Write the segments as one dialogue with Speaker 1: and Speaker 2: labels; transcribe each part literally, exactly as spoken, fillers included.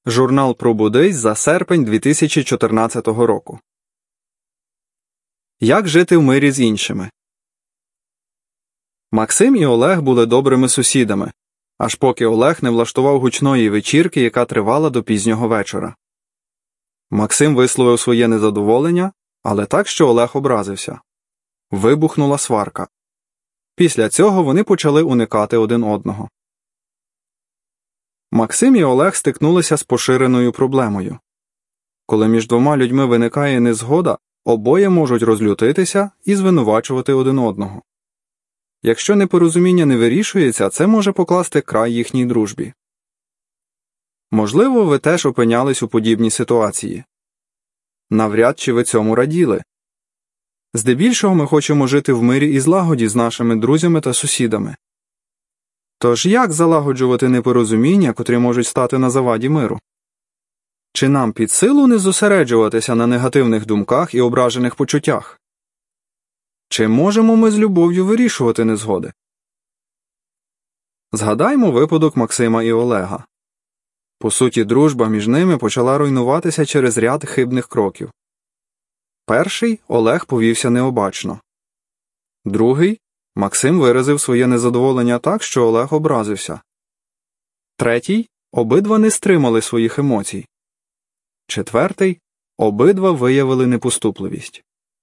Speaker 1: Журнал «Пробудись» за серпень дві тисячі чотирнадцятого року. Як жити в мирі з іншими? Максим і Олег були добрими сусідами, аж поки Олег не влаштував гучної вечірки, яка тривала до пізнього вечора. Максим висловив своє незадоволення, але так, що Олег образився. Вибухнула сварка. Після цього вони почали уникати один одного. Максим і Олег стикнулися з поширеною проблемою. Коли між двома людьми виникає незгода, обоє можуть розлютитися і звинувачувати один одного. Якщо непорозуміння не вирішується, це може покласти край їхній дружбі. Можливо, ви теж опинялись у подібній ситуації. Навряд чи ви цьому раділи. Здебільшого ми хочемо жити в мирі і злагоді з нашими друзями та сусідами. Тож як залагоджувати непорозуміння, котрі можуть стати на заваді миру? Чи нам під силу не зосереджуватися на негативних думках і ображених почуттях? Чи можемо ми з любов'ю вирішувати незгоди? Згадаймо випадок Максима і Олега. По суті, дружба між ними почала руйнуватися через ряд хибних кроків. Перший – Олег повівся необачно. Другий – Максим виразив своє незадоволення так, що Олег образився. Третій – обидва не стримали своїх емоцій. Четвертий – обидва виявили непоступливість.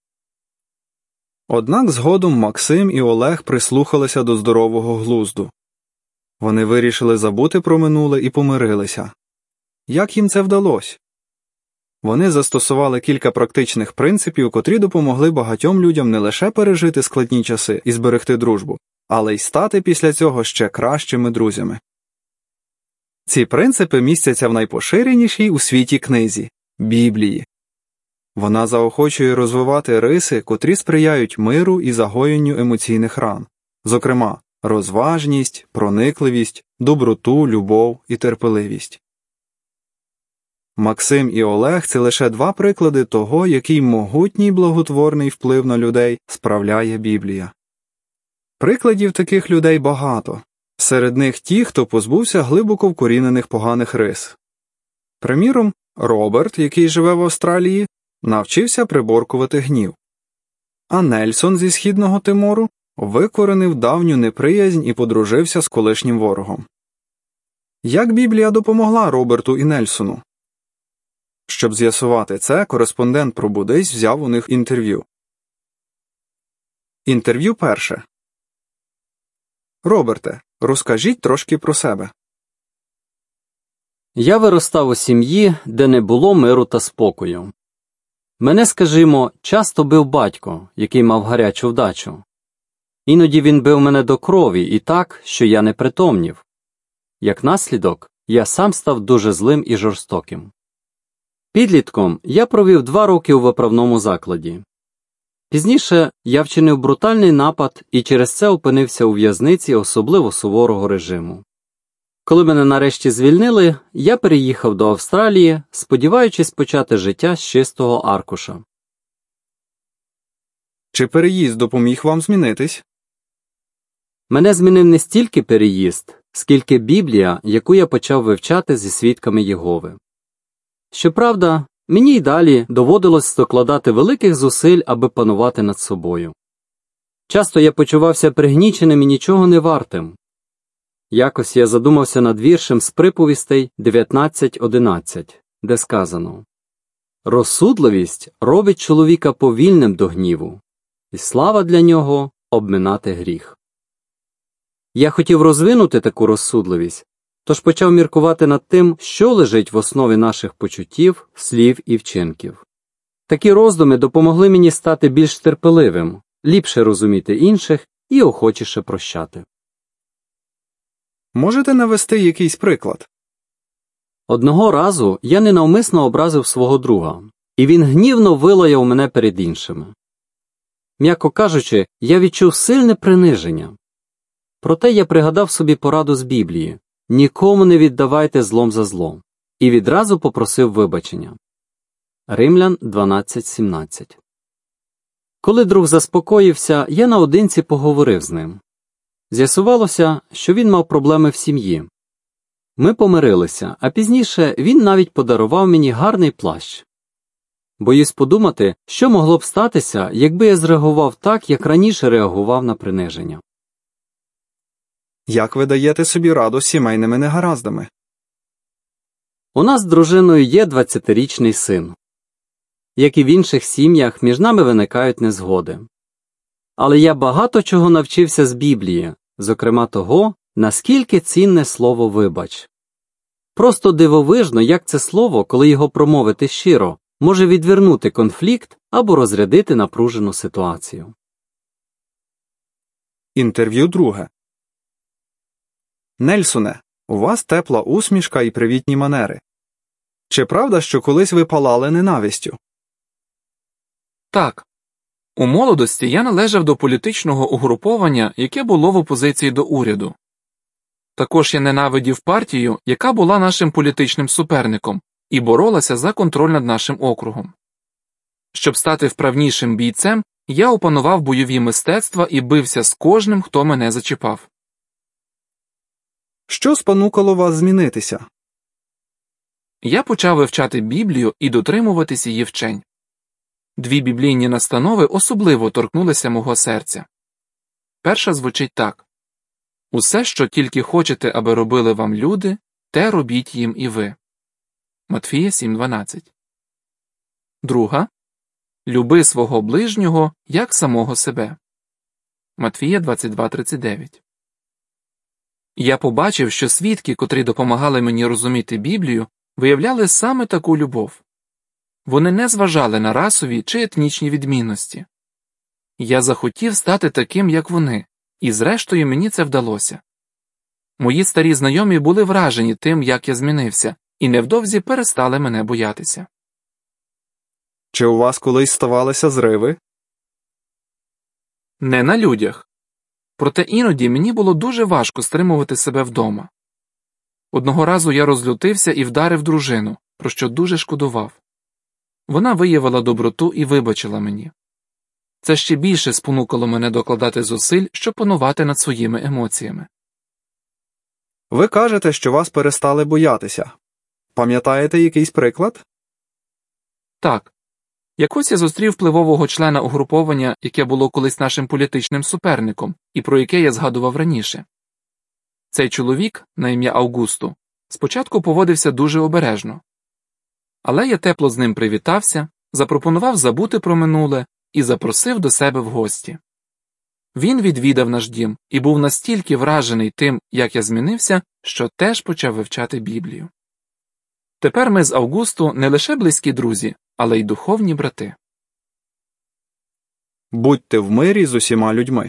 Speaker 1: Однак згодом Максим і Олег прислухалися до здорового глузду. Вони вирішили забути про минуле і помирилися. Як їм це вдалося? Вони застосували кілька практичних принципів, котрі допомогли багатьом людям не лише пережити складні часи і зберегти дружбу, але й стати після цього ще кращими друзями. Ці принципи містяться в найпоширенішій у світі книзі – Біблії. Вона заохочує розвивати риси, котрі сприяють миру і загоєнню емоційних ран, зокрема, розважність, проникливість, доброту, любов і терпеливість. Максим і Олег – це лише два приклади того, який могутній благотворний вплив на людей справляє Біблія. Прикладів таких людей багато. Серед них ті, хто позбувся глибоко вкорінених поганих рис. Приміром, Роберт, який живе в Австралії, навчився приборкувати гнів. А Нельсон зі Східного Тимору викоренив давню неприязнь і подружився з колишнім ворогом. Як Біблія допомогла Роберту і Нельсону? Щоб з'ясувати це, кореспондент «Пробудись» взяв у них інтерв'ю. Інтерв'ю перше. Роберте, розкажіть трошки про себе.
Speaker 2: Я виростав у сім'ї, де не було миру та спокою. Мене, скажімо, часто бив батько, який мав гарячу вдачу. Іноді він бив мене до крові і так, що я не притомнів. Як наслідок, я сам став дуже злим і жорстоким. Підлітком я провів два роки у виправному закладі. Пізніше я вчинив брутальний напад і через це опинився у в'язниці особливо суворого режиму. Коли мене нарешті звільнили, я переїхав до Австралії, сподіваючись почати життя з чистого аркуша.
Speaker 1: Чи переїзд допоміг вам змінитись?
Speaker 2: Мене змінив не стільки переїзд, скільки Біблія, яку я почав вивчати зі свідками Єгови. Щоправда, мені й далі доводилось докладати великих зусиль, аби панувати над собою. Часто я почувався пригніченим і нічого не вартим. Якось я задумався над віршем з приповістей дев'ятнадцять одинадцять, де сказано: «Розсудливість робить чоловіка повільним до гніву, і слава для нього – обминати гріх». Я хотів розвинути таку розсудливість, тож почав міркувати над тим, що лежить в основі наших почуттів, слів і вчинків. Такі роздуми допомогли мені стати більш терпеливим, ліпше розуміти інших і охочіше прощати.
Speaker 1: Можете навести якийсь приклад?
Speaker 2: Одного разу я ненавмисно образив свого друга, і він гнівно вилаяв мене перед іншими. М'яко кажучи, я відчув сильне приниження. Проте я пригадав собі пораду з Біблії: «Нікому не віддавайте злом за зло», і відразу попросив вибачення. Римлян дванадцять сімнадцять. Коли друг заспокоївся, я наодинці поговорив з ним. З'ясувалося, що він мав проблеми в сім'ї. Ми помирилися, а пізніше він навіть подарував мені гарний плащ. Боюсь подумати, що могло б статися, якби я зреагував так, як раніше реагував на приниження.
Speaker 1: Як ви даєте собі раду з сімейними негараздами?
Speaker 2: У нас з дружиною є двадцятирічний син. Як і в інших сім'ях, між нами виникають незгоди. Але я багато чого навчився з Біблії, зокрема того, наскільки цінне слово «вибач». Просто дивовижно, як це слово, коли його промовити щиро, може відвернути конфлікт або розрядити напружену ситуацію.
Speaker 1: Інтерв'ю друге. Нельсоне, у вас тепла усмішка і привітні манери. Чи правда, що колись ви палали ненавистю?
Speaker 3: Так. У молодості я належав до політичного угруповання, яке було в опозиції до уряду. Також я ненавидів партію, яка була нашим політичним суперником, і боролася за контроль над нашим округом. Щоб стати вправнішим бійцем, я опанував бойові мистецтва і бився з кожним, хто мене зачіпав.
Speaker 1: Що спонукало вас змінитися?
Speaker 3: Я почав вивчати Біблію і дотримуватись її вчень. Дві біблійні настанови особливо торкнулися мого серця. Перша звучить так: «Усе, що тільки хочете, аби робили вам люди, те робіть їм і ви». Матфія сім дванадцять. Друга: «Люби свого ближнього, як самого себе». Матфія двадцять два тридцять дев'ять. Я побачив, що свідки, котрі допомагали мені розуміти Біблію, виявляли саме таку любов. Вони не зважали на расові чи етнічні відмінності. Я захотів стати таким, як вони, і зрештою мені це вдалося. Мої старі знайомі були вражені тим, як я змінився, і невдовзі перестали мене боятися.
Speaker 1: Чи у вас колись ставалися зриви?
Speaker 3: Не на людях. Проте іноді мені було дуже важко стримувати себе вдома. Одного разу я розлютився і вдарив дружину, про що дуже шкодував. Вона виявила доброту і вибачила мені. Це ще більше спонукало мене докладати зусиль, щоб панувати над своїми емоціями.
Speaker 1: Ви кажете, що вас перестали боятися. Пам'ятаєте якийсь приклад?
Speaker 3: Так. Якось я зустрів впливового члена угруповання, яке було колись нашим політичним суперником, і про яке я згадував раніше. Цей чоловік, на ім'я Августу, спочатку поводився дуже обережно. Але я тепло з ним привітався, запропонував забути про минуле і запросив до себе в гості. Він відвідав наш дім і був настільки вражений тим, як я змінився, що теж почав вивчати Біблію. Тепер ми з Августу не лише близькі друзі, але й духовні брати.
Speaker 1: Будьте в мирі з усіма людьми.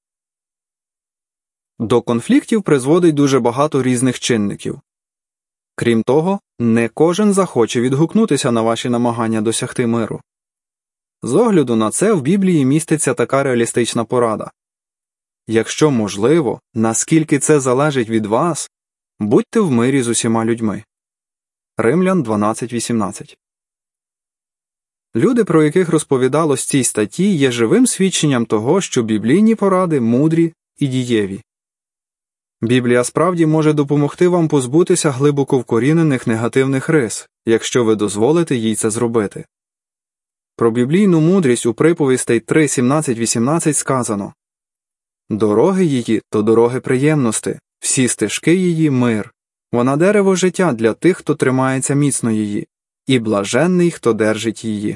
Speaker 1: До конфліктів призводить дуже багато різних чинників. Крім того, не кожен захоче відгукнутися на ваші намагання досягти миру. З огляду на це в Біблії міститься така реалістична порада. Якщо можливо, наскільки це залежить від вас, будьте в мирі з усіма людьми. Римлян дванадцять вісімнадцять. Люди, про яких розповідалось в цій статті, є живим свідченням того, що біблійні поради мудрі і дієві. Біблія справді може допомогти вам позбутися глибоко вкорінених негативних рис, якщо ви дозволите їй це зробити. Про біблійну мудрість у приповістей три сімнадцять вісімнадцять сказано: «Дороги її – то дороги приємності, всі стежки її – мир. Вона дерево життя для тих, хто тримається міцно її, і блаженний, хто держить її».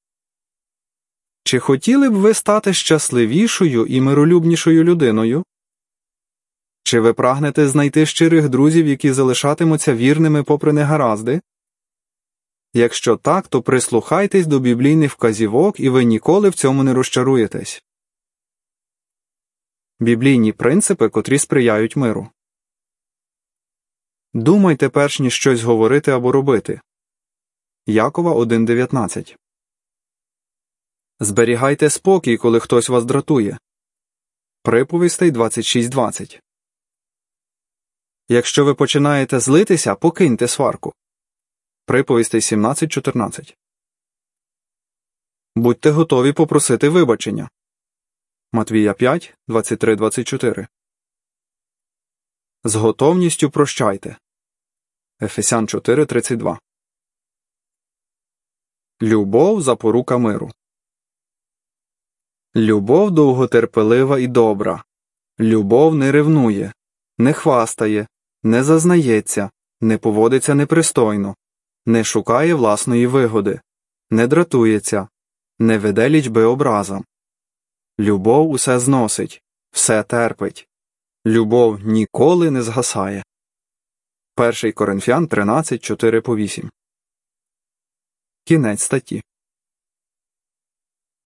Speaker 1: Чи хотіли б ви стати щасливішою і миролюбнішою людиною? Чи ви прагнете знайти щирих друзів, які залишатимуться вірними попри негаразди? Якщо так, то прислухайтесь до біблійних вказівок, і ви ніколи в цьому не розчаруєтесь. Біблійні принципи, котрі сприяють миру. Думайте, перш ніж щось говорити або робити. Якова один дев'ятнадцять. Зберігайте спокій, коли хтось вас дратує. Приповістей двадцять шість двадцять. Якщо ви починаєте злитися, покиньте сварку. Приповістей сімнадцять чотирнадцять. Будьте готові попросити вибачення. Матвія п'ять двадцять три двадцять чотири. З готовністю прощайте. Ефесян чотири тридцять два. Любов – запорука миру. Любов довготерпелива і добра. Любов не ревнує, не хвастає, не зазнається, не поводиться непристойно, не шукає власної вигоди, не дратується, не веде лічби образам. Любов усе зносить, все терпить. Любов ніколи не згасає. Перший Коринфян тринадцять чотири по вісім. Кінець статті.